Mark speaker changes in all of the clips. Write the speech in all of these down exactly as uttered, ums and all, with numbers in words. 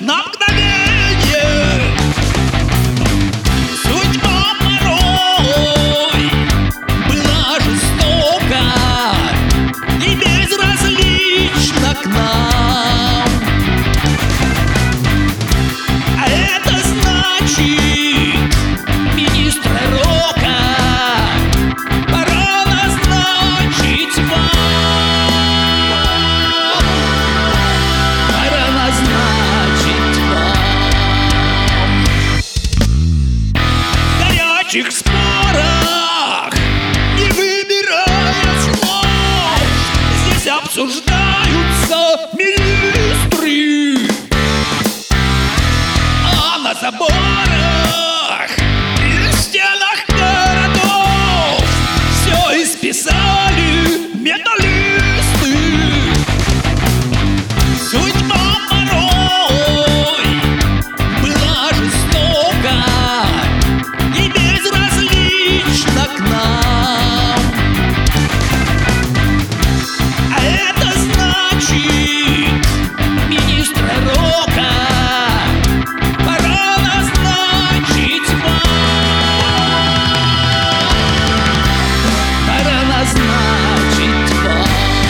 Speaker 1: на мгновение. Судьба порой была жестока и безразлична к нам. А это значит, министра рока пора назначить вам. Пора назначить вам. В горячих спорах, не выбирая слов, здесь обсуждаются министры. А на заборах и стенах городов все исписали металлисты. Судьба порой была жестока и безразлична к нам. А это значит, министра рока пора назначить вам. Пора назначить вам.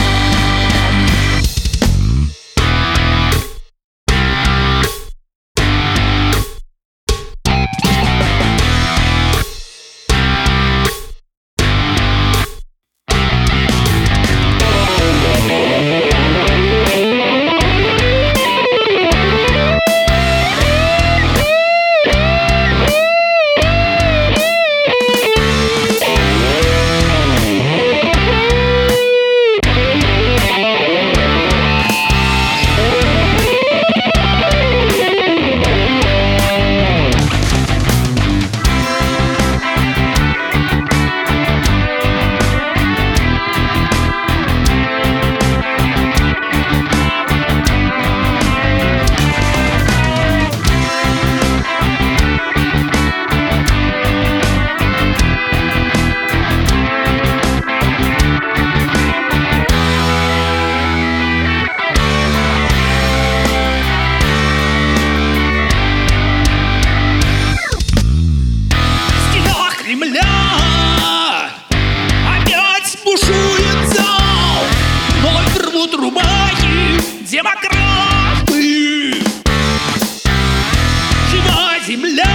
Speaker 1: Опять бушует зал, вновь рвут рубахи демократы. Жива земля.